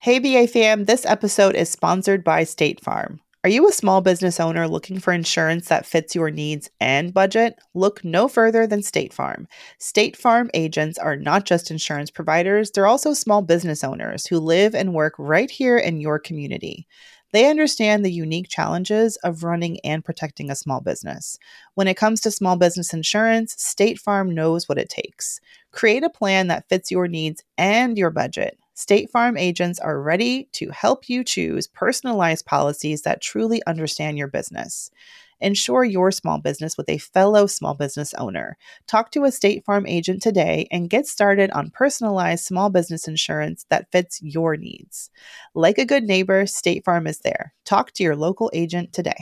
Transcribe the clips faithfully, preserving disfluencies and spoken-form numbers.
Hey, B A fam, this episode is sponsored by State Farm. Are you a small business owner looking for insurance that fits your needs and budget? Look no further than State Farm. State Farm agents are not just insurance providers, they're also small business owners who live and work right here in your community. They understand the unique challenges of running and protecting a small business. When it comes to small business insurance, State Farm knows what it takes. Create a plan that fits your needs and your budget. State Farm agents are ready to help you choose personalized policies that truly understand your business. Insure your small business with a fellow small business owner. Talk to a State Farm agent today and get started on personalized small business insurance that fits your needs. Like a good neighbor, State Farm is there. Talk to your local agent today.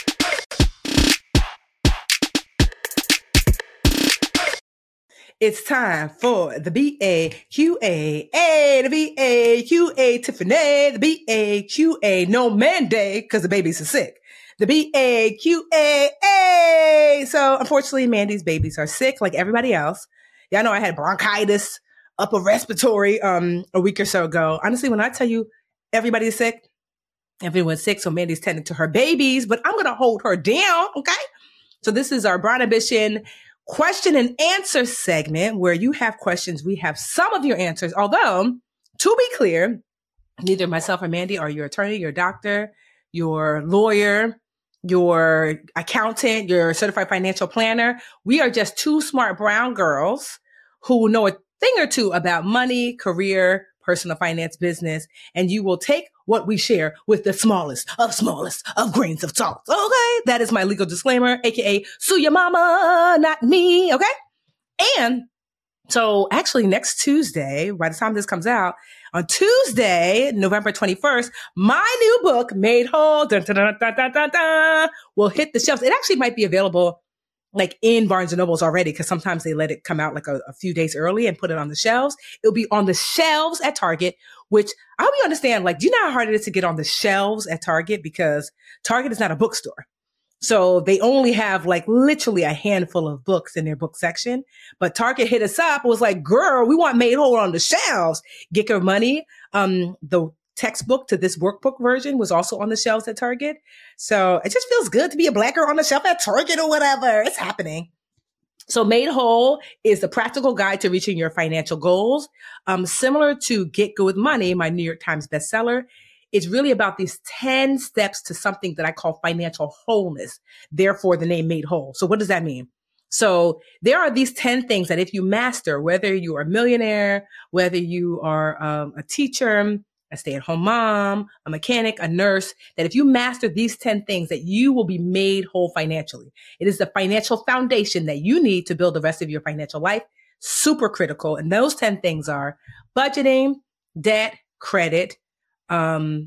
It's time for the B A Q A, A, the B A Q A, Tiffany, the B A Q A, no mandate because the babies are sick. The B A Q A, A. So unfortunately, Mandy's babies are sick like everybody else. Y'all know I had bronchitis, upper respiratory um a week or so ago. Honestly, when I tell you everybody's sick, everyone's sick, so Mandy's tending to her babies, but I'm going to hold her down, okay? So this is our Brown Ambition question and answer segment where you have questions. We have some of your answers. Although, to be clear, neither myself or Mandy are your attorney, your doctor, your lawyer, your accountant, your certified financial planner. We are just two smart brown girls who know a thing or two about money, career, personal finance, business, and you will take what we share with the smallest of smallest of grains of salt. Okay. That is my legal disclaimer, A K A sue your mama, not me. Okay. And so actually next Tuesday, by the time this comes out, on Tuesday, November twenty-first, my new book, Made Whole, dun, dun, dun, dun, dun, dun, dun, will hit the shelves. It actually might be available like in Barnes and Nobles already, because sometimes they let it come out like a, a few days early and put it on the shelves. It'll be on the shelves at Target, which I hope you understand. Like, do you know how hard it is to get on the shelves at Target? Because Target is not a bookstore. So they only have like literally a handful of books in their book section. But Target hit us up. It was like, girl, we want Made Whole on the shelves. Get your money. Um, the textbook to this workbook version was also on the shelves at Target. So it just feels good to be a Black girl on the shelf at Target or whatever. It's happening. So Made Whole is the practical guide to reaching your financial goals. Um, similar to Get Good with Money, my New York Times bestseller. It's really about these ten steps to something that I call financial wholeness. Therefore, the name Made Whole. So what does that mean? So there are these ten things that if you master, whether you are a millionaire, whether you are um, a teacher, a stay-at-home mom, a mechanic, a nurse, that if you master these ten things, that you will be made whole financially. It is the financial foundation that you need to build the rest of your financial life. Super critical. And those ten things are budgeting, debt, credit, um,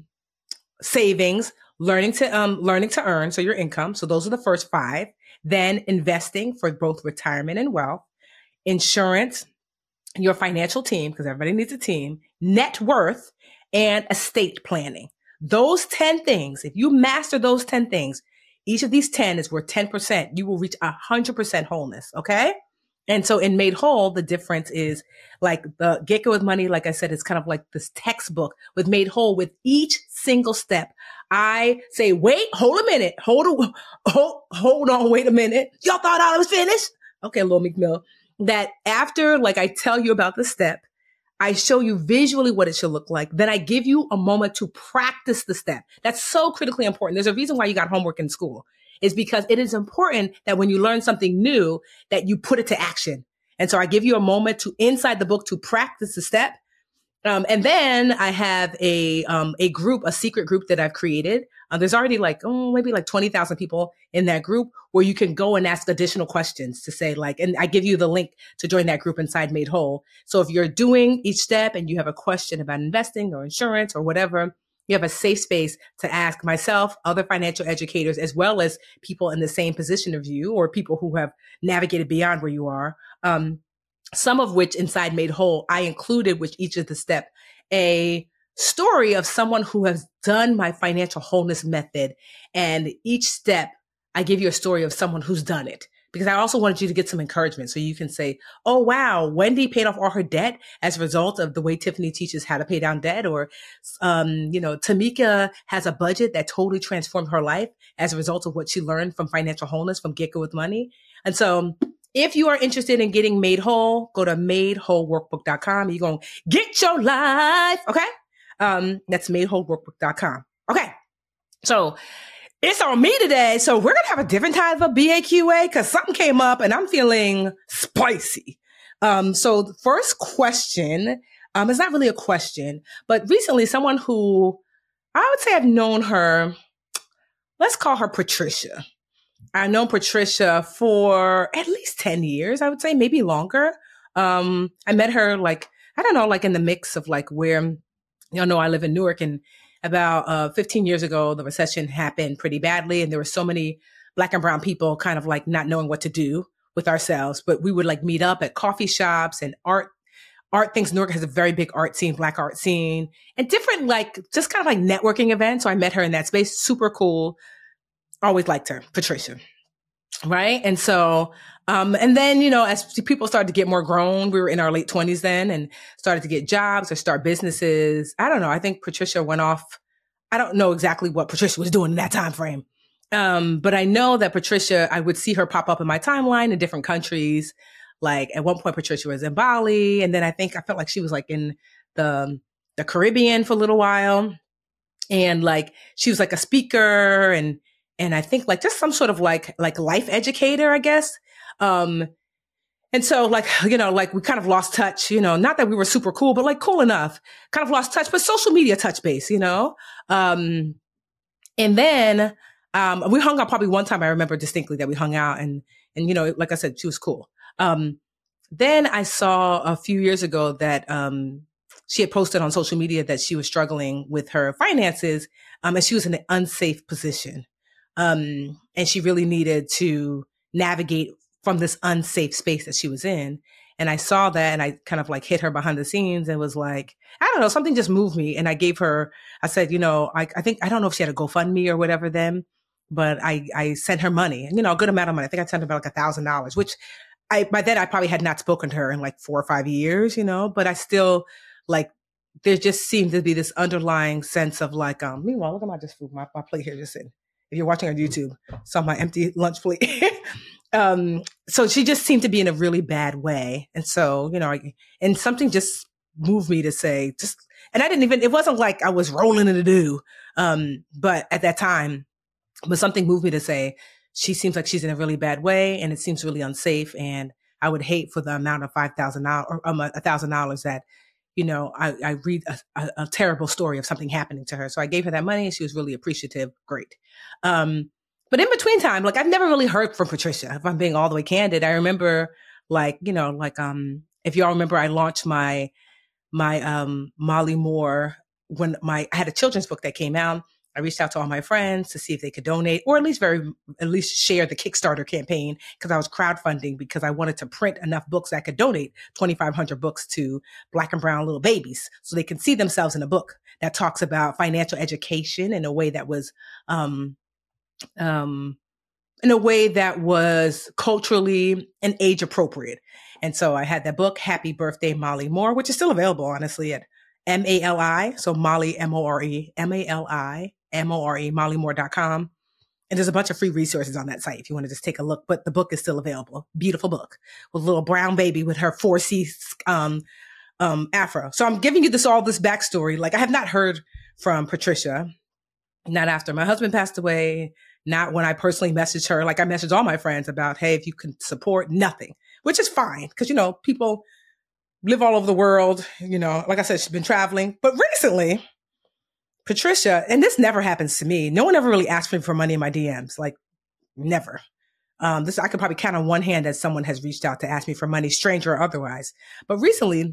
savings, learning to, um, learning to earn. So your income. So those are the first five. Then investing for both retirement and wealth, insurance, your financial team, because everybody needs a team, net worth, and estate planning. Those ten things, if you master those ten things, each of these ten is worth ten percent. You will reach one hundred percent wholeness, okay? And so in Made Whole, the difference is like the Get Good with Money, like I said, it's kind of like this textbook. With Made Whole, with each single step, I say, wait, hold a minute, hold a, hold, hold on, wait a minute. Y'all thought I was finished? Okay, Lil Meek Mill. That after, like I tell you about the step, I show you visually what it should look like. Then I give you a moment to practice the step. That's so critically important. There's a reason why you got homework in school. It's because it is important that when you learn something new, that you put it to action. And so I give you a moment to inside the book to practice the step. Um, and then I have a um, a group, a secret group that I've created. Uh, there's already like, oh, maybe like twenty thousand people in that group where you can go and ask additional questions to say like, and I give you the link to join that group inside Made Whole. So if you're doing each step and you have a question about investing or insurance or whatever, you have a safe space to ask myself, other financial educators, as well as people in the same position of you or people who have navigated beyond where you are. Um, some of which inside Made Whole, I included with each of the step, a story of someone who has done my financial wholeness method. And each step, I give you a story of someone who's done it. because I also wanted you to get some encouragement. So you can say, oh, wow, Wendy paid off all her debt as a result of the way Tiffany teaches how to pay down debt. Or, um, you know, Tamika has a budget that totally transformed her life as a result of what she learned from financial wholeness from Get Good with Money. And so if you are interested in getting made whole, go to made whole workbook dot com. You're going to get your life. Okay. Um, that's made whole workbook dot com. Okay. So it's on me today. So we're going to have a different type of B A Q A because something came up and I'm feeling spicy. Um, so the first question, um, is not really a question, but recently someone who I would say I've known her, let's call her Patricia. I've known Patricia for at least ten years, I would say, maybe longer. Um, I met her like, I don't know, like in the mix of like where, y'all know I live in Newark, and about uh, fifteen years ago, the recession happened pretty badly. And there were so many Black and brown people kind of like not knowing what to do with ourselves. But we would like meet up at coffee shops and art, art things. Newark has a very big art scene, Black art scene, and different like just kind of like networking events. So I met her in that space. Super cool. Always liked her, Patricia. Right. And so, um, and then, you know, as people started to get more grown, we were in our late twenties then and started to get jobs or start businesses. I don't know. I think Patricia went off. I don't know exactly what Patricia was doing in that time frame. Um, but I know that Patricia, I would see her pop up in my timeline in different countries. Like at one point, Patricia was in Bali. And then I think I felt like she was like in the, the Caribbean for a little while. And like, she was like a speaker and, And I think like just some sort of like, like life educator, I guess. Um, and so like, you know, like we kind of lost touch, you know, not that we were super cool, but like cool enough, kind of lost touch, but social media touch base, you know? Um, and then, um, we hung out probably one time. I remember distinctly that we hung out and, and, you know, like I said, she was cool. Um, then I saw a few years ago that, um, she had posted on social media that she was struggling with her finances. Um, and she was in an unsafe position. Um, and she really needed to navigate from this unsafe space that she was in. And I saw that and I kind of like hit her behind the scenes and was like, I don't know, something just moved me. And I gave her, I said, you know, I, I think, I don't know if she had a GoFundMe or whatever then, but I, I sent her money and, you know, a good amount of money. I think I sent her about like a thousand dollars, which I, by then I probably had not spoken to her in like four or five years, you know, but I still like, there just seemed to be this underlying sense of like, um, meanwhile, look at my just food, my, my plate here just sitting. If you're watching on YouTube, saw my empty lunch plate. um, so she just seemed to be in a really bad way. And so, you know, I, and something just moved me to say, just, and I didn't even, it wasn't like I was rolling in the dew. Um, but at that time, but something moved me to say, she seems like she's in a really bad way and it seems really unsafe. And I would hate for the amount of five thousand dollars or um, a thousand dollars that, you know, I, I read a, a, a terrible story of something happening to her. So I gave her that money and she was really appreciative. Great. Um, but in between time, like I've never really heard from Patricia, if I'm being all the way candid. I remember like, you know, like, um, if y'all remember, I launched my, my, um, Molly Moore when my, I had a children's book that came out. I reached out to all my friends to see if they could donate or at least very, at least share the Kickstarter campaign because I was crowdfunding because I wanted to print enough books that I could donate twenty-five hundred books to Black and brown little babies so they can see themselves in a book that talks about financial education in a way that was, um, um, in a way that was culturally and age appropriate. And so I had that book, Happy Birthday, Molly Moore, which is still available, honestly, at M A L I. So Molly, M O R E, M A L I. M O R E, molly moore dot com. And there's a bunch of free resources on that site if you want to just take a look, but the book is still available. Beautiful book with a little brown baby with her four C um, um, afro. So I'm giving you this, all this backstory. Like I have not heard from Patricia, not after my husband passed away, not when I personally messaged her. Like I messaged all my friends about, hey, if you can support, nothing, which is fine. Cause you know, people live all over the world, you know, like I said, she's been traveling, but recently Patricia, and this never happens to me. No one ever really asked me for money in my D Ms, like never. Um, this I could probably count on one hand that someone has reached out to ask me for money, stranger or otherwise. But recently,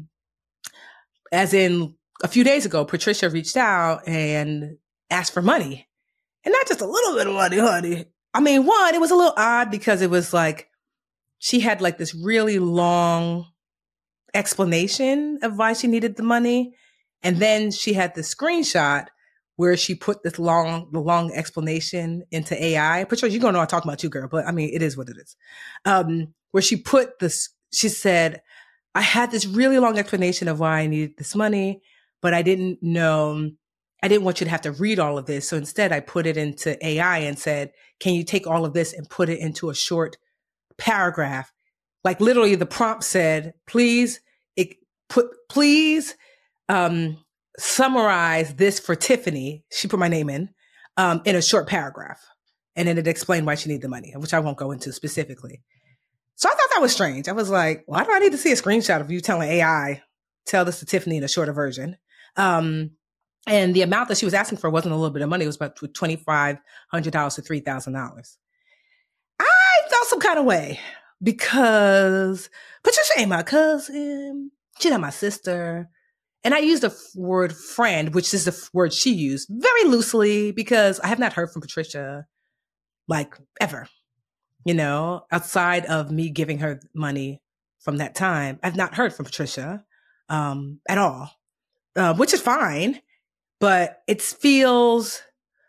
as in a few days ago, Patricia reached out and asked for money, and not just a little bit of money, honey. I mean, one, it was a little odd because it was like she had like this really long explanation of why she needed the money, and then she had the screenshot where she put this long, the long explanation into A I. Patricia, you're going to know I'm talking about you, girl, but I mean, it is what it is. Um, where she put this, she said, I had this really long explanation of why I needed this money, but I didn't know, I didn't want you to have to read all of this. So instead I put it into A I and said, can you take all of this and put it into a short paragraph? Like literally the prompt said, please, it put, please, um, summarize this for Tiffany. She put my name in, um, in a short paragraph. And then it explained why she needed the money, which I won't go into specifically. So I thought that was strange. I was like, why do I need to see a screenshot of you telling A I, tell this to Tiffany in a shorter version? Um, and the amount that she was asking for wasn't a little bit of money. It was about twenty-five hundred dollars to three thousand dollars. I felt some kind of way because Patricia ain't my cousin. She's not my sister. And I used the f- word friend, which is the f- word she used, very loosely because I have not heard from Patricia like ever. You know, outside of me giving her money from that time, I've not heard from Patricia um, at all, uh, which is fine. But it feels,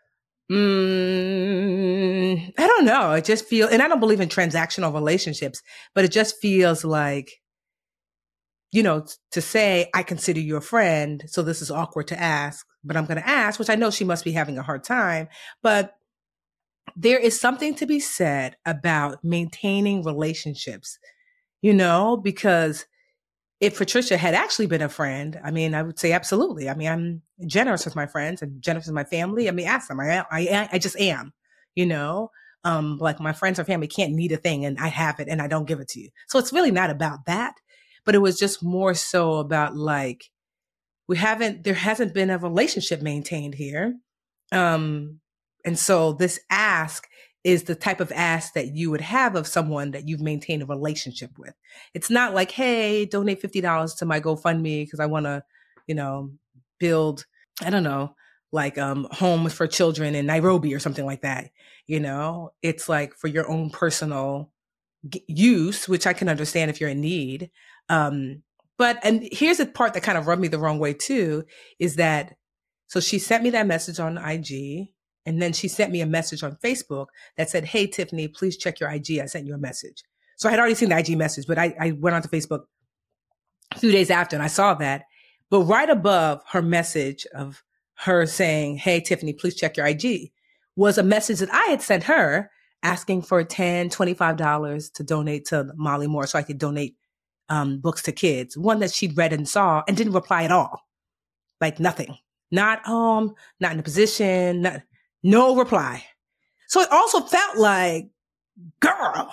mm, I don't know. It just feels, and I don't believe in transactional relationships, but it just feels like, you know, to say, I consider you a friend. So this is awkward to ask, but I'm going to ask, which I know she must be having a hard time. But there is something to be said about maintaining relationships, you know, because if Patricia had actually been a friend, I mean, I would say absolutely. I mean, I'm generous with my friends and generous with my family. I mean, ask them. I, I, I just am, you know, um, like my friends or family can't need a thing and I have it and I don't give it to you. So it's really not about that, but it was just more so about like, we haven't, there hasn't been a relationship maintained here. Um, And so this ask is the type of ask that you would have of someone that you've maintained a relationship with. It's not like, hey, donate fifty dollars to my GoFundMe because I want to, you know, build, I don't know, like um, homes for children in Nairobi or something like that. You know, it's like for your own personal g- use, which I can understand if you're in need. Um, but, and here's the part that kind of rubbed me the wrong way too, is that, so she sent me that message on I G. And then she sent me a message on Facebook that said, hey, Tiffany, please check your I G. I sent you a message. So I had already seen the I G message, but I, I went onto Facebook a few days after and I saw that. But right above her message of her saying, hey, Tiffany, please check your I G was a message that I had sent her asking for ten dollars, twenty-five dollars to donate to Molly Moore so I could donate um, books to kids. One that she'd read and saw and didn't reply at all. Like nothing. Not home, not in a position, not... No reply. So it also felt like, girl,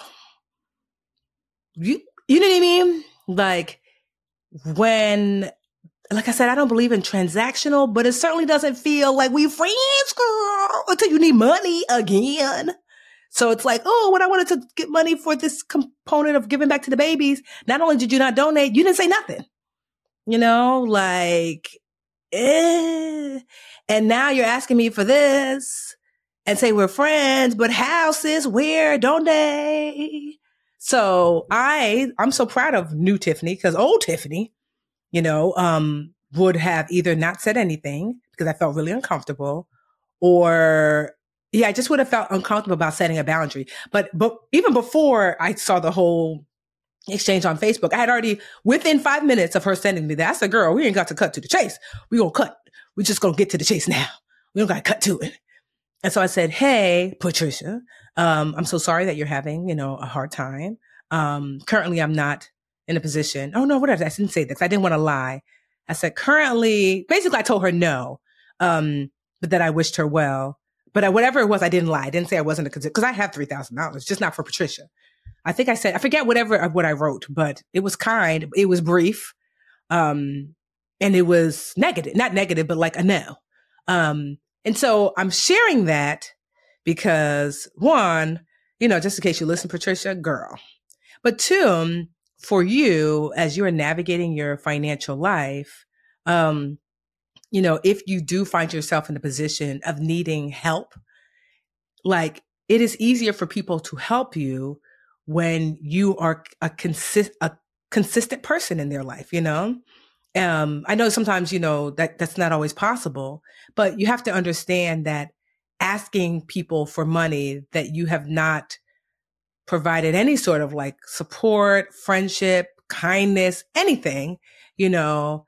you, you know what I mean? Like when, like I said, I don't believe in transactional, but it certainly doesn't feel like we friends, girl, until you need money again. So it's like, oh, when I wanted to get money for this component of giving back to the babies, not only did you not donate, you didn't say nothing. You know, like, eh. And now you're asking me for this. And say we're friends, but how, sis? Where? Don't they? So I, I'm so proud of new Tiffany because old Tiffany, you know, um, would have either not said anything because I felt really uncomfortable, or yeah, I just would have felt uncomfortable about setting a boundary. But but even before I saw the whole exchange on Facebook, I had already within five minutes of her sending me that, I said, "Girl, we ain't got to cut to the chase. We gonna cut. We just gonna get to the chase now. We don't gotta cut to it." And so I said, hey, Patricia, um, I'm so sorry that you're having, you know, a hard time. Um, currently, I'm not in a position. Oh, no, whatever. I didn't say that because I didn't want to lie. I said, currently, basically, I told her no, um, but that I wished her well. But I, whatever it was, I didn't lie. I didn't say I wasn't a consider because I have three thousand dollars, just not for Patricia. I think I said, I forget whatever what I wrote, but it was kind. It was brief. Um, and it was negative, not negative, but like a no. Um, And so I'm sharing that because one, you know, just in case you listen, Patricia, girl. But two, for you, as you are navigating your financial life, um, you know, if you do find yourself in a position of needing help, like it is easier for people to help you when you are a consist, a consistent person in their life, you know? Um, I know sometimes, you know, that that's not always possible, but you have to understand that asking people for money that you have not provided any sort of like support, friendship, kindness, anything, you know,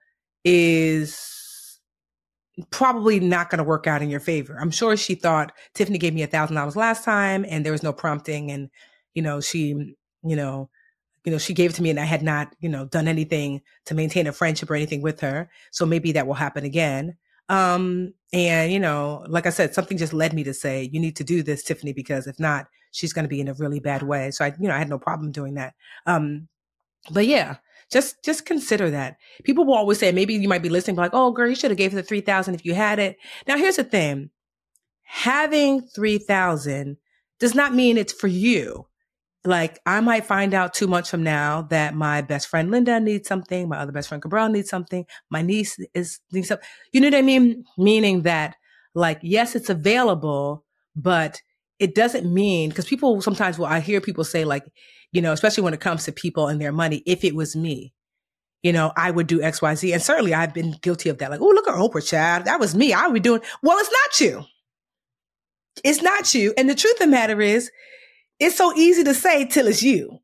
is probably not going to work out in your favor. I'm sure she thought Tiffany gave me a thousand dollars last time and there was no prompting. And, you know, she, you know, you know, she gave it to me and I had not, you know, done anything to maintain a friendship or anything with her. So maybe that will happen again. Um, and, you know, like I said, something just led me to say, you need to do this, Tiffany, because if not, she's going to be in a really bad way. So I, you know, I had no problem doing that. Um, but yeah, just, just consider that. People will always say, maybe you might be listening, like, oh girl, you should have gave her the three thousand if you had it. Now here's the thing. Having three thousand does not mean it's for you. Like I might find out two months from now that my best friend Linda needs something. My other best friend Cabral needs something. My niece is needs something. You know what I mean? Meaning that like, yes, it's available, but it doesn't mean, because people sometimes will, I hear people say like, you know, especially when it comes to people and their money, if it was me, you know, I would do X, Y, Z. And certainly I've been guilty of that. Like, oh, look at Oprah, child. That was me. I would be doing, well, it's not you. It's not you. And the truth of the matter is, it's so easy to say till it's you,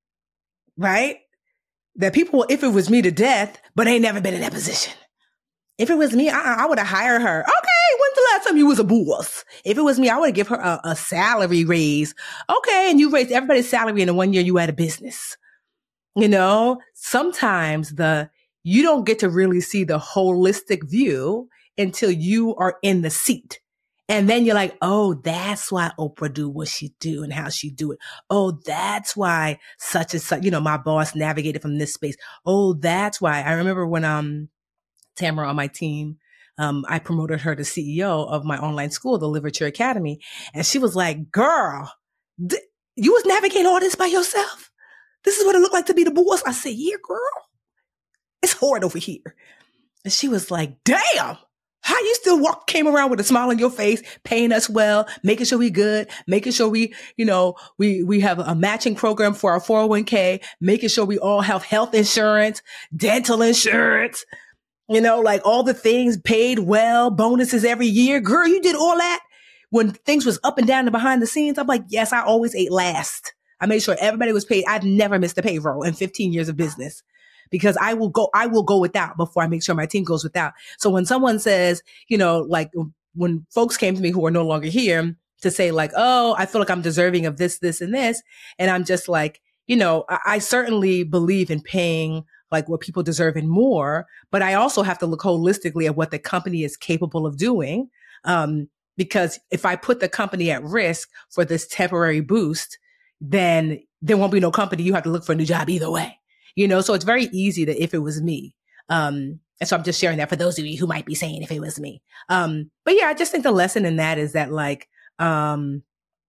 right? That people, if it was me to death, but ain't never been in that position. If it was me, I, I would have hired her. Okay, when's the last time you was a boss? If it was me, I would have give her a, a salary raise. Okay, and you raised everybody's salary in the one year you had a business. You know, sometimes the you don't get to really see the holistic view until you are in the seat. And then you're like, oh, that's why Oprah do what she do and how she do it. Oh, that's why such and such, you know, my boss navigated from this space. Oh, that's why. I remember when um Tamara on my team, um, I promoted her to C E O of my online school, the Literature Academy. And she was like, girl, th- you was navigating all this by yourself? This is what it looked like to be the boss? I said, yeah, girl, it's hard over here. And she was like, damn. How you still walk, came around with a smile on your face, paying us well, making sure we good, making sure we, you know, we, we have a matching program for our four oh one k, making sure we all have health insurance, dental insurance, you know, like all the things paid well, bonuses every year. Girl, you did all that when things was up and down and behind the scenes. I'm like, yes, I always ate last. I made sure everybody was paid. I'd never missed a payroll in fifteen years of business. Because I will go, I will go without before I make sure my team goes without. So when someone says, you know, like when folks came to me who are no longer here to say like, oh, I feel like I'm deserving of this, this, and this. And I'm just like, you know, I, I certainly believe in paying like what people deserve and more, but I also have to look holistically at what the company is capable of doing. Um, because if I put the company at risk for this temporary boost, then there won't be no company. You have to look for a new job either way. You know, so it's very easy that if it was me. Um, and so I'm just sharing that for those of you who might be saying if it was me. Um, but yeah, I just think the lesson in that is that like, um,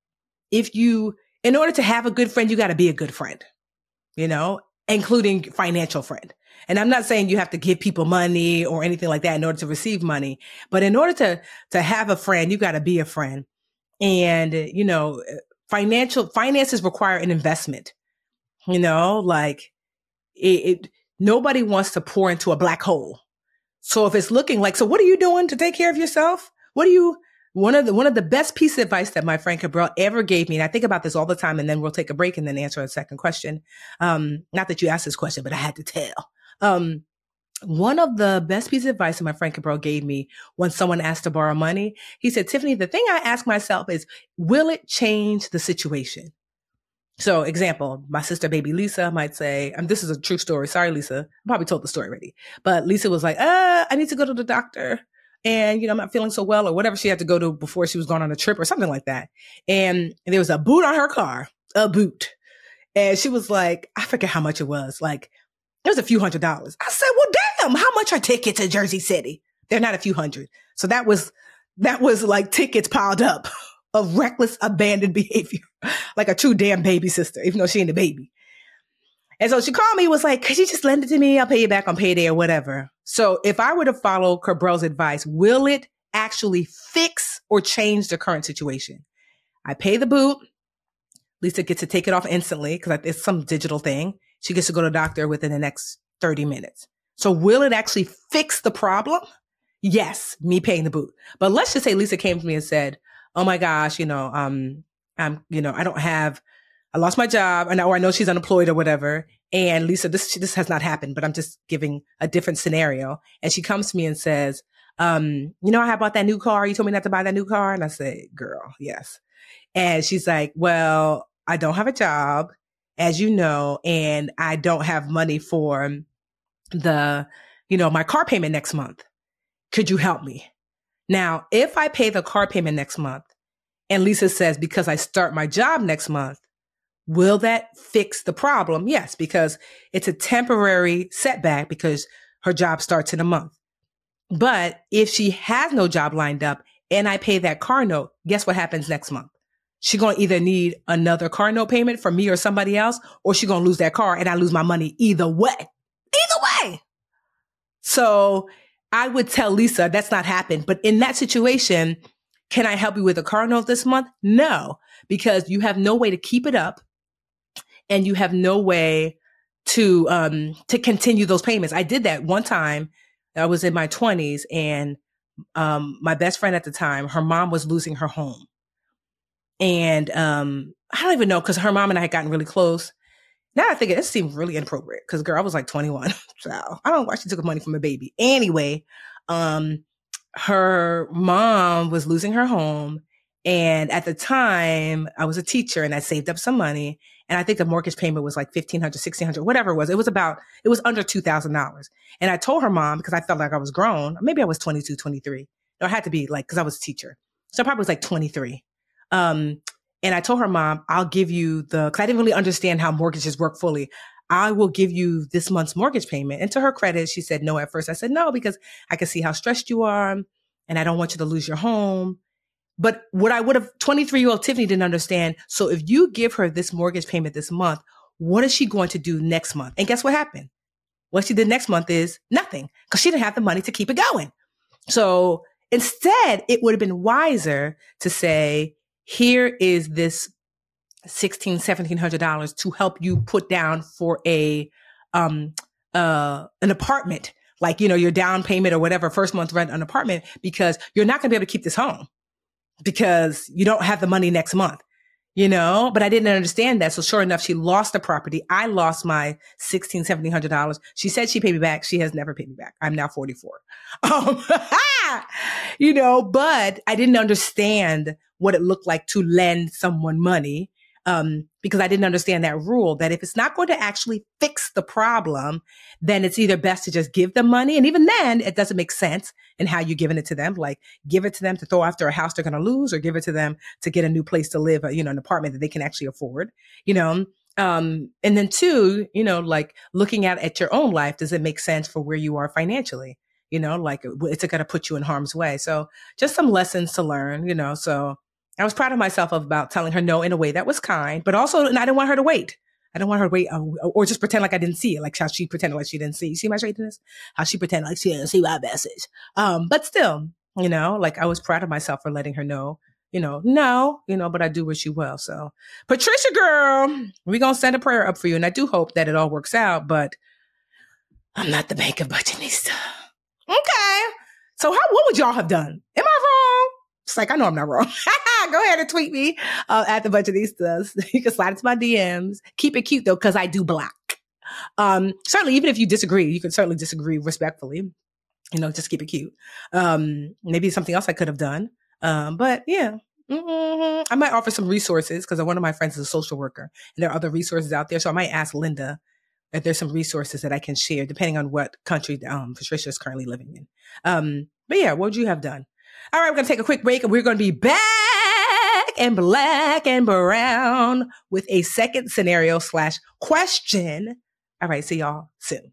if you, in order to have a good friend, you got to be a good friend, you know, including financial friend. And I'm not saying you have to give people money or anything like that in order to receive money, but in order to, to have a friend, you got to be a friend. And, you know, financial finances require an investment, you know, like, It, it, nobody wants to pour into a black hole. So if it's looking like, so what are you doing to take care of yourself? What are you, one of the, one of the best pieces of advice that my friend Cabral ever gave me, and I think about this all the time, and then we'll take a break and then answer a second question. Um, not that you asked this question, but I had to tell. Um, one of the best pieces of advice that my friend Cabral gave me when someone asked to borrow money, he said, Tiffany, the thing I ask myself is, will it change the situation? So example, my sister, baby Lisa, might say, and this is a true story. Sorry, Lisa. I probably told the story already. But Lisa was like, uh, I need to go to the doctor. And, you know, I'm not feeling so well or whatever she had to go to before she was going on a trip or something like that. And, and there was a boot on her car, a boot. And she was like, I forget how much it was. Like, it was a few hundred dollars. I said, well, damn, how much are tickets to Jersey City? They're not a few hundred. So that was, that was like tickets piled up of reckless, abandoned behavior, like a true damn baby sister, even though she ain't a baby. And so she called me, was like, could you just lend it to me? I'll pay you back on payday or whatever. So if I were to follow Cabral's advice, will it actually fix or change the current situation? I pay the boot. Lisa gets to take it off instantly because it's some digital thing. She gets to go to the doctor within the next thirty minutes. So will it actually fix the problem? Yes, me paying the boot. But let's just say Lisa came to me and said, oh my gosh, you know, um, I'm, you know, I don't have, I lost my job, and or I know she's unemployed or whatever. And Lisa, this, this has not happened, but I'm just giving a different scenario. And she comes to me and says, um, you know, I bought that new car. You told me not to buy that new car. And I say, girl, yes. And she's like, well, I don't have a job, as you know, and I don't have money for the, you know, my car payment next month. Could you help me? Now, if I pay the car payment next month and Lisa says, because I start my job next month, will that fix the problem? Yes, because it's a temporary setback because her job starts in a month. But if she has no job lined up and I pay that car note, guess what happens next month? She's going to either need another car note payment from me or somebody else, or she's going to lose that car and I lose my money either way. Either way. So I would tell Lisa that's not happened. But in that situation, can I help you with a car note this month? No, because you have no way to keep it up and you have no way to um, to continue those payments. I did that one time. I was in my twenties, and um, my best friend at the time, her mom was losing her home. And um, I don't even know, because her mom and I had gotten really close. Now I think it seemed really inappropriate because, girl, I was like twenty-one. So I don't know why she took money from a baby. Anyway, um, her mom was losing her home. And at the time, I was a teacher and I saved up some money. And I think the mortgage payment was like fifteen hundred dollars, sixteen hundred dollars, whatever it was. It was about, it was under two thousand dollars. And I told her mom, because I felt like I was grown, maybe I was twenty-two, twenty-three. No, I had to be like, because I was a teacher. So I probably was like twenty-three. Um, and I told her mom, I'll give you the, because I didn't really understand how mortgages work fully. I will give you this month's mortgage payment. And to her credit, she said no at first. I said no, because I can see how stressed you are and I don't want you to lose your home. But what I would have, twenty-three-year-old Tiffany didn't understand. So if you give her this mortgage payment this month, what is she going to do next month? And guess what happened? What she did next month is nothing, because she didn't have the money to keep it going. So instead, it would have been wiser to say, here is this sixteen hundred dollars, seventeen hundred dollars to help you put down for a um uh an apartment, like, you know, your down payment or whatever, first month rent, an apartment, because you're not going to be able to keep this home because you don't have the money next month, you know. But I didn't understand that. So sure enough, she lost the property. I lost my sixteen hundred dollars, seventeen hundred dollars. She said she paid me back. She has never paid me back. I'm now forty-four. Um, you know, but I didn't understand what it looked like to lend someone money. Um, because I didn't understand that rule, that if it's not going to actually fix the problem, then it's either best to just give them money. And even then, it doesn't make sense in how you're giving it to them. Like, give it to them to throw after a house they're going to lose, or give it to them to get a new place to live, you know, an apartment that they can actually afford, you know. Um, and then two, you know, like looking at, at your own life, does it make sense for where you are financially? You know, like, it's going to put you in harm's way. So just some lessons to learn, you know. So I was proud of myself of about telling her no in a way that was kind, but also, and I didn't want her to wait. I didn't want her to wait uh, or just pretend like I didn't see it, like how she pretended like she didn't see. You see my straightness? How she pretended like she didn't see my message. Um, but still, you know, like I was proud of myself for letting her know, you know, no, you know, but I do wish you well. So Patricia, girl, we're going to send a prayer up for you. And I do hope that it all works out, but I'm not the bank of Budgetnista. Okay. So how, what would y'all have done? Am I wrong? It's like, I know I'm not wrong. Go ahead and tweet me uh, at the Budgetnistas. You can slide into my D Ms. Keep it cute though, because I do block. Um, certainly, even if you disagree, you can certainly disagree respectfully. You know, just keep it cute. Um, maybe something else I could have done. Um, but yeah, mm-hmm. I might offer some resources because one of my friends is a social worker, and there are other resources out there. So I might ask Linda if there's some resources that I can share, depending on what country um, Patricia is currently living in. Um, but yeah, what would you have done? All right, we're going to take a quick break, and we're going to be back and black and brown with a second scenario slash question. All right, see y'all soon.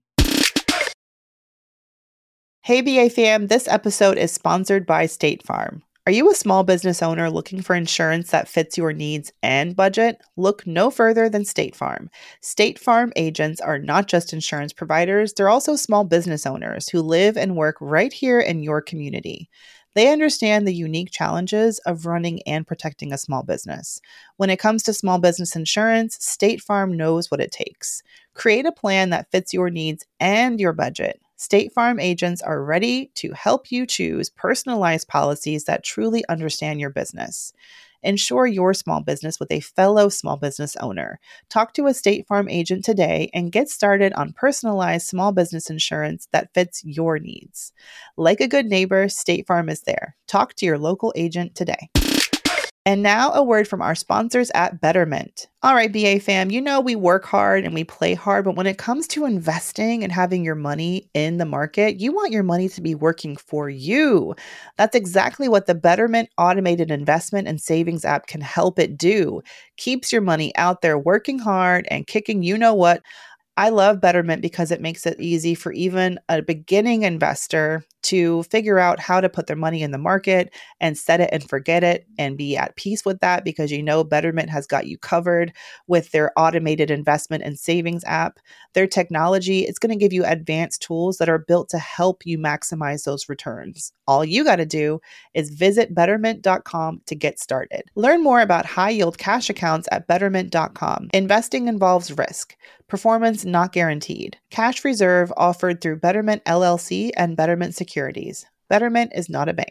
Hey, B A fam, this episode is sponsored by State Farm. Are you a small business owner looking for insurance that fits your needs and budget? Look no further than State Farm. State Farm agents are not just insurance providers, they're also small business owners who live and work right here in your community. They understand the unique challenges of running and protecting a small business. When it comes to small business insurance, State Farm knows what it takes. Create a plan that fits your needs and your budget. State Farm agents are ready to help you choose personalized policies that truly understand your business. Insure your small business with a fellow small business owner. Talk to a State Farm agent today and get started on personalized small business insurance that fits your needs. Like a good neighbor, State Farm is there. Talk to your local agent today. And now a word from our sponsors at Betterment. All right, B A fam, you know we work hard and we play hard, but when it comes to investing and having your money in the market, you want your money to be working for you. That's exactly what the Betterment automated investment and savings app can help it do. Keeps your money out there working hard and kicking you know what. I love Betterment because it makes it easy for even a beginning investor to figure out how to put their money in the market and set it and forget it and be at peace with that, because you know Betterment has got you covered with their automated investment and savings app. Their technology is going to give you advanced tools that are built to help you maximize those returns. All you got to do is visit betterment dot com to get started. Learn more about high yield cash accounts at betterment dot com. Investing involves risk. Performance not guaranteed. Cash reserve offered through Betterment L L C and Betterment Securities. Betterment is not a bank.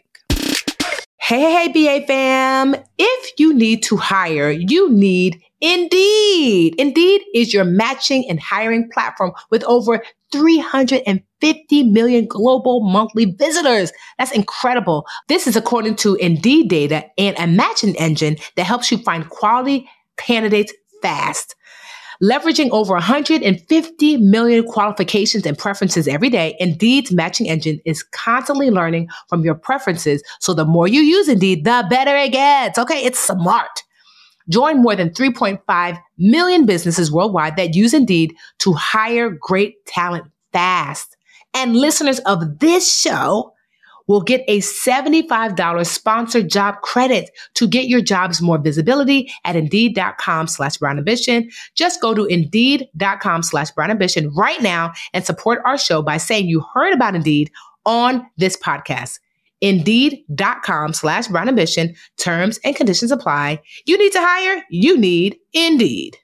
Hey, hey, hey, B A fam. If you need to hire, you need Indeed. Indeed is your matching and hiring platform with over three hundred fifty million global monthly visitors. That's incredible. This is according to Indeed data and a matching engine that helps you find quality candidates fast. Leveraging over one hundred fifty million qualifications and preferences every day, Indeed's matching engine is constantly learning from your preferences. So the more you use Indeed, the better it gets. Okay, it's smart. Join more than three point five million businesses worldwide that use Indeed to hire great talent fast. And listeners of this show will get a seventy-five dollars sponsored job credit to get your jobs more visibility at Indeed.com slash Brown Ambition. Just go to Indeed.com slash Brown Ambition right now and support our show by saying you heard about Indeed on this podcast. Indeed.com slash Brown Ambition. Terms and conditions apply. You need to hire? You need Indeed.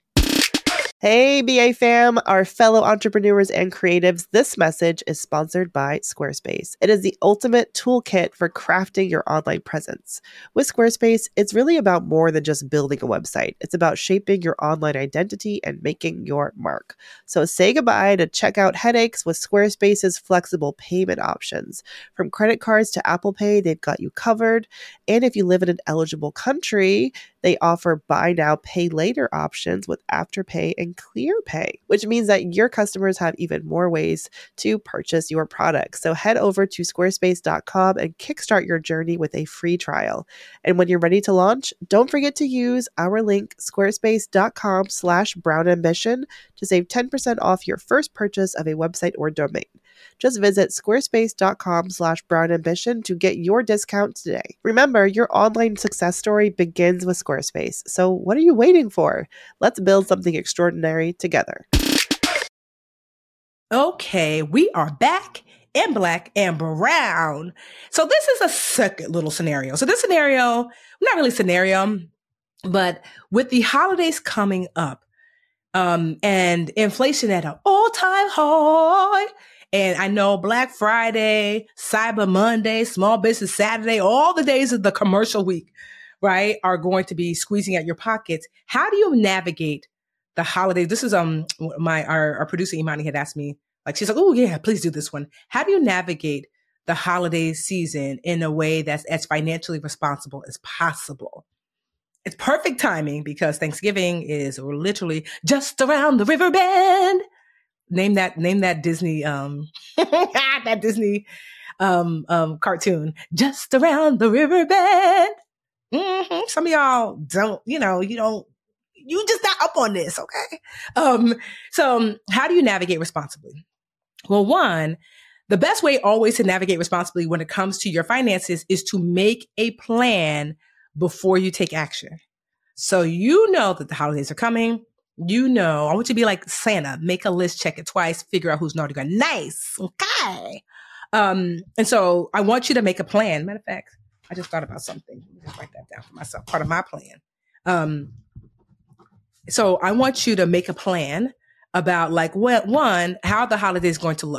Hey, B A fam, our fellow entrepreneurs and creatives, this message is sponsored by Squarespace. It is the ultimate toolkit for crafting your online presence. With Squarespace, it's really about more than just building a website. It's about shaping your online identity and making your mark. So say goodbye to checkout headaches with Squarespace's flexible payment options. From credit cards to Apple Pay, they've got you covered. And if you live in an eligible country, they offer buy now, pay later options with Afterpay and ClearPay, which means that your customers have even more ways to purchase your products. So head over to squarespace dot com and kickstart your journey with a free trial. And when you're ready to launch, don't forget to use our link squarespace.com slash Brown Ambition to save ten percent off your first purchase of a website or domain. Just visit squarespace.com slash Brown Ambition to get your discount today. Remember, your online success story begins with Squarespace. So what are you waiting for? Let's build something extraordinary together. Okay, we are back in Black and Brown. So this is a second little scenario. So this scenario, not really scenario, but with the holidays coming up, um, and inflation at an all-time high, and I know Black Friday, Cyber Monday, Small Business Saturday, all the days of the commercial week, right, are going to be squeezing at your pockets. How do you navigate the holidays? This is um my our, our producer Imani had asked me, like, she's like, oh yeah, please do this one. How do you navigate the holiday season in a way that's as financially responsible as possible? It's perfect timing because Thanksgiving is literally just around the river bend. Name that, name that Disney, um, that Disney, um, um, cartoon, just around the river bend. Mm-hmm. Some of y'all don't, you know, you don't, you just not up on this. Okay. Um, so um, how do you navigate responsibly? Well, one, the best way always to navigate responsibly when it comes to your finances is to make a plan before you take action. So you know that the holidays are coming. You know, I want you to be like Santa, make a list, check it twice, figure out who's naughty or nice. Okay. Um, and so I want you to make a plan. Matter of fact, I just thought about something. Let me just write that down for myself. Part of my plan. Um, so I want you to make a plan about like what, one, how the holiday is going to look.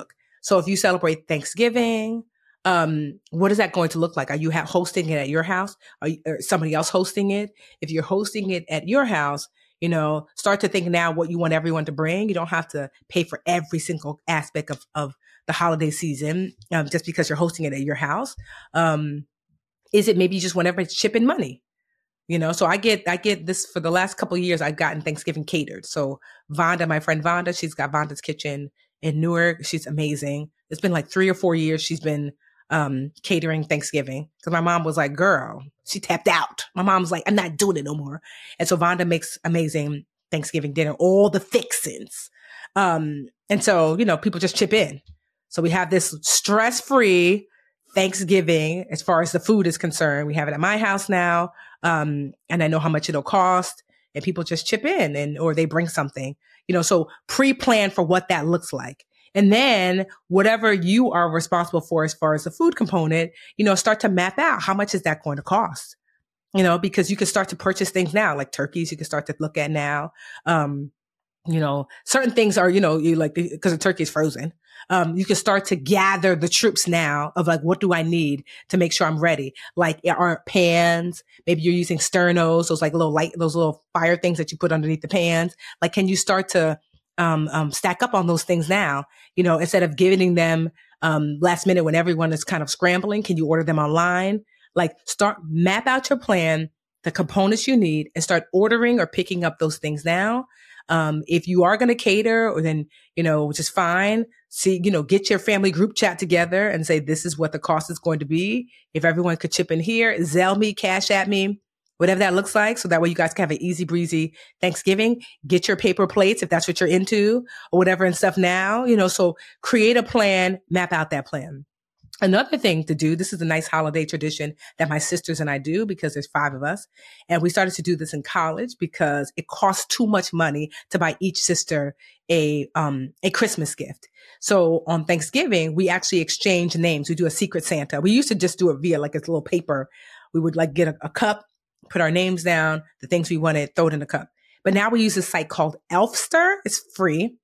So if you celebrate Thanksgiving, um, what is that going to look like? Are you ha- hosting it at your house? Are you, or somebody else hosting it? If you're hosting it at your house, you know, start to think now what you want everyone to bring. You don't have to pay for every single aspect of, of the holiday season um, just because you're hosting it at your house. Um, is it maybe you just want everybody to chip in money? You know, so I get, I get this for the last couple of years. I've gotten Thanksgiving catered. So Vonda, my friend Vonda, she's got Vonda's Kitchen in Newark. She's amazing. It's been like three or four years she's been um, catering Thanksgiving because my mom was like, girl, she tapped out. My mom was like, I'm not doing it no more. And so Vonda makes amazing Thanksgiving dinner, all the fixins. Um, and so, you know, people just chip in. So we have this stress-free Thanksgiving as far as the food is concerned. We have it at my house now. Um, and I know how much it'll cost, and people just chip in and, or they bring something, you know, so pre-plan for what that looks like. And then whatever you are responsible for as far as the food component, you know, start to map out how much is that going to cost, you know, because you can start to purchase things now, like turkeys, you can start to look at now. Um, you know, certain things are, you know, you like, because the turkey is frozen. Um, you can start to gather the troops now of like, what do I need to make sure I'm ready? Like, aren't pans? Maybe you're using sternos, those like little light, those little fire things that you put underneath the pans. Like, can you start to, um, um, stack up on those things now? You know, instead of giving them, um, last minute when everyone is kind of scrambling, can you order them online? Like, start, map out your plan, the components you need, and start ordering or picking up those things now. Um, if you are going to cater, or then, you know, which is fine, see, you know, get your family group chat together and say, this is what the cost is going to be. If everyone could chip in here, Zelle me, Cash at me, whatever that looks like. So that way you guys can have an easy breezy Thanksgiving. Get your paper plates if that's what you're into or whatever and stuff now, you know, so create a plan, map out that plan. Another thing to do, this is a nice holiday tradition that my sisters and I do because there's five of us. And we started to do this in college because it costs too much money to buy each sister a, um, a Christmas gift. So on Thanksgiving, we actually exchange names. We do a secret Santa. We used to just do it via like a little paper. We would like get a, a cup, put our names down, the things we wanted, throw it in the cup. But now we use a site called Elfster. It's free,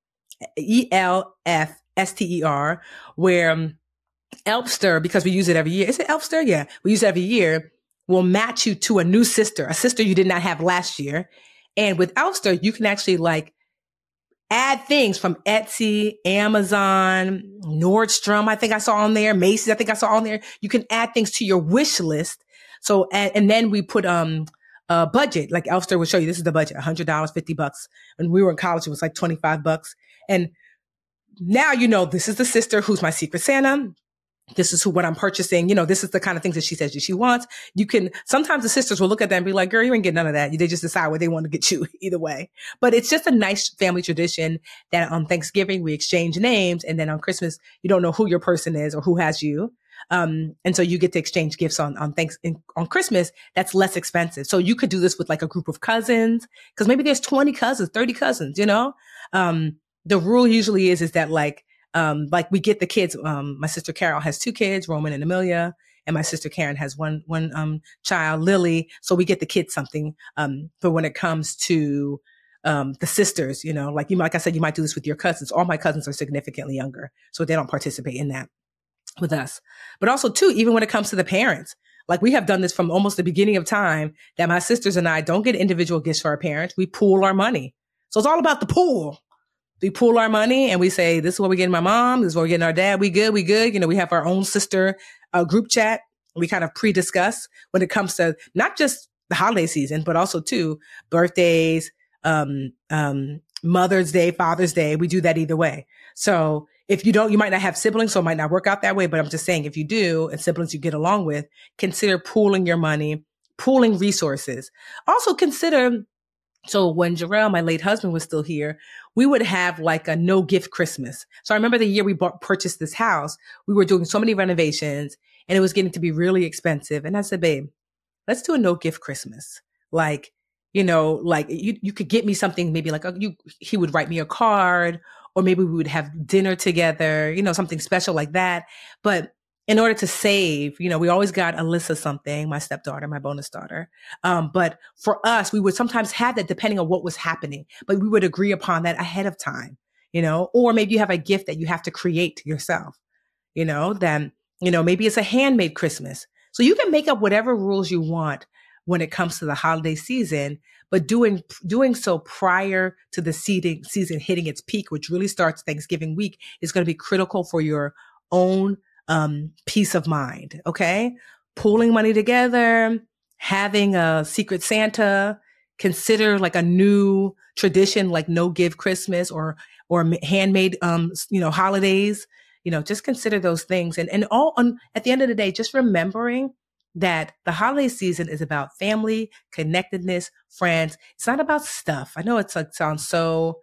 E L F S T E R, where um, Elfster, because we use it every year. Is it Elfster? Yeah. We use it every year. Will match you to a new sister, a sister you did not have last year. And with Elfster, you can actually like add things from Etsy, Amazon, Nordstrom, I think I saw on there, Macy's, I think I saw on there. You can add things to your wish list. So, and, and then we put, um, a budget, like Elfster will show you, this is the budget, one hundred dollars, fifty bucks. When we were in college, it was like twenty-five bucks. And now, you know, this is the sister who's my secret Santa. This is who, what I'm purchasing. You know, this is the kind of things that she says that she wants. You can, sometimes the sisters will look at that and be like, girl, you ain't get none of that. They just decide what they want to get you either way. But it's just a nice family tradition that on Thanksgiving, we exchange names. And then on Christmas, you don't know who your person is or who has you. Um, and so you get to exchange gifts on, on thanks in, on Christmas. That's less expensive. So you could do this with like a group of cousins, because maybe there's twenty cousins, thirty cousins, you know? Um, the rule usually is, is that like, Um, like we get the kids, um, my sister Carol has two kids, Roman and Amelia, and my sister Karen has one, one, um, child, Lily. So we get the kids something, um, but when it comes to, um, the sisters, you know, like you, like I said, you might do this with your cousins. All my cousins are significantly younger, so they don't participate in that with us. But also too, even when it comes to the parents, like we have done this from almost the beginning of time, that my sisters and I don't get individual gifts for our parents. We pool our money. So it's all about the pool. We pool our money and we say, this is what we're getting my mom. This is what we're getting our dad. We good. We good. You know, we have our own sister uh, group chat. We kind of pre-discuss when it comes to not just the holiday season, but also too birthdays, um, um, Mother's Day, Father's Day. We do that either way. So if you don't, you might not have siblings, so it might not work out that way. But I'm just saying, if you do, and siblings you get along with, consider pooling your money, pooling resources. Also consider, so when Jarrell, my late husband, was still here, we would have like a no gift Christmas. So I remember the year we bought, purchased this house, we were doing so many renovations and it was getting to be really expensive. And I said, babe, let's do a no gift Christmas. Like, you know, like you, you could get me something, maybe like a, you, he would write me a card, or maybe we would have dinner together, you know, something special like that. But in order to save, you know, we always got Alyssa something, my stepdaughter, my bonus daughter. Um, but for us, we would sometimes have that depending on what was happening, but we would agree upon that ahead of time. you know, or maybe you have a gift that you have to create yourself, you know, then, you know, maybe it's a handmade Christmas. So you can make up whatever rules you want when it comes to the holiday season, but doing doing so prior to the season, season hitting its peak, which really starts Thanksgiving week, is going to be critical for your own um, peace of mind. Okay, pooling money together, having a secret Santa, consider like a new tradition like no give Christmas or or handmade um, you know holidays. You know, just consider those things, and and all on at the end of the day, just remembering that the holiday season is about family, connectedness, friends. It's not about stuff. I know it's like sounds so,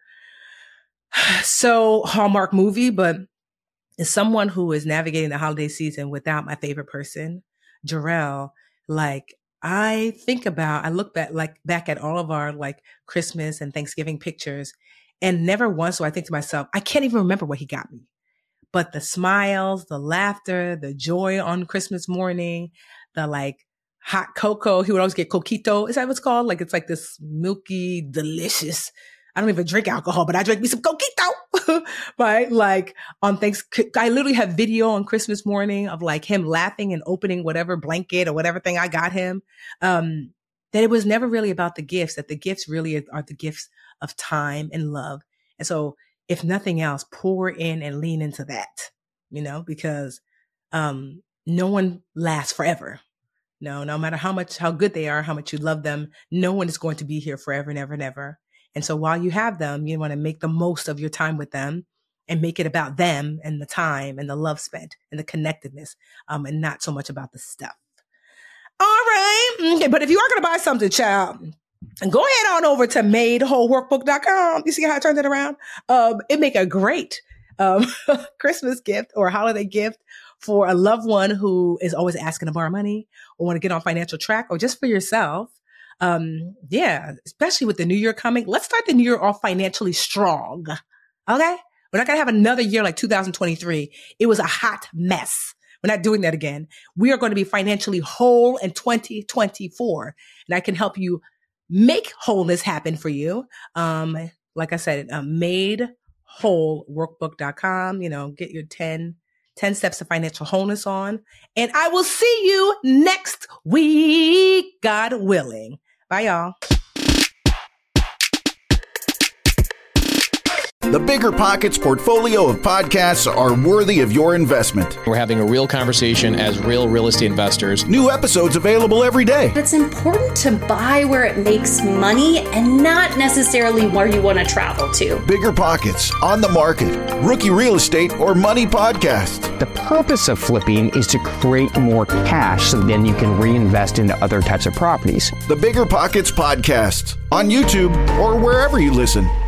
so Hallmark movie, but as someone who is navigating the holiday season without my favorite person, Jarrell, like I think about, I look back, like back at all of our like Christmas and Thanksgiving pictures, and never once do I think to myself, I can't even remember what he got me. But the smiles, the laughter, the joy on Christmas morning, the like hot cocoa. He would always get coquito. Is that what it's called? Like it's like this milky, delicious. I don't even drink alcohol, but I drink me some coquito. Right? Like on Thanksgiving, I literally have video on Christmas morning of like him laughing and opening whatever blanket or whatever thing I got him. Um, that it was never really about the gifts, that the gifts really are the gifts of time and love. And so if nothing else, pour in and lean into that, you know, because um, no one lasts forever. No, no matter how much, how good they are, how much you love them, no one is going to be here forever and ever and ever. And so while you have them, you want to make the most of your time with them and make it about them and the time and the love spent and the connectedness, um, and not so much about the stuff. All right. Okay, but if you are going to buy something, child, and go ahead on over to made whole workbook dot com. You see how I turned it around? Um, it make a great um, Christmas gift or holiday gift for a loved one who is always asking to borrow money or want to get on financial track, or just for yourself. Um, yeah, especially with the new year coming. Let's start the new year off financially strong. Okay? We're not going to have another year like two thousand twenty-three. It was a hot mess. We're not doing that again. We are going to be financially whole in twenty twenty-four. And I can help you make wholeness happen for you. Um, like I said, uh, made whole workbook dot com, you know, get your ten, ten steps to financial wholeness on. And I will see you next week, God willing. Bye, y'all. The Bigger Pockets portfolio of podcasts are worthy of your investment. We're having a real conversation as real real estate investors. New episodes available every day. It's important to buy where it makes money and not necessarily where you want to travel to. Bigger Pockets, On the Market, Rookie Real Estate, or Money Podcast. The purpose of flipping is to create more cash so then you can reinvest into other types of properties. The Bigger Pockets Podcast on YouTube or wherever you listen.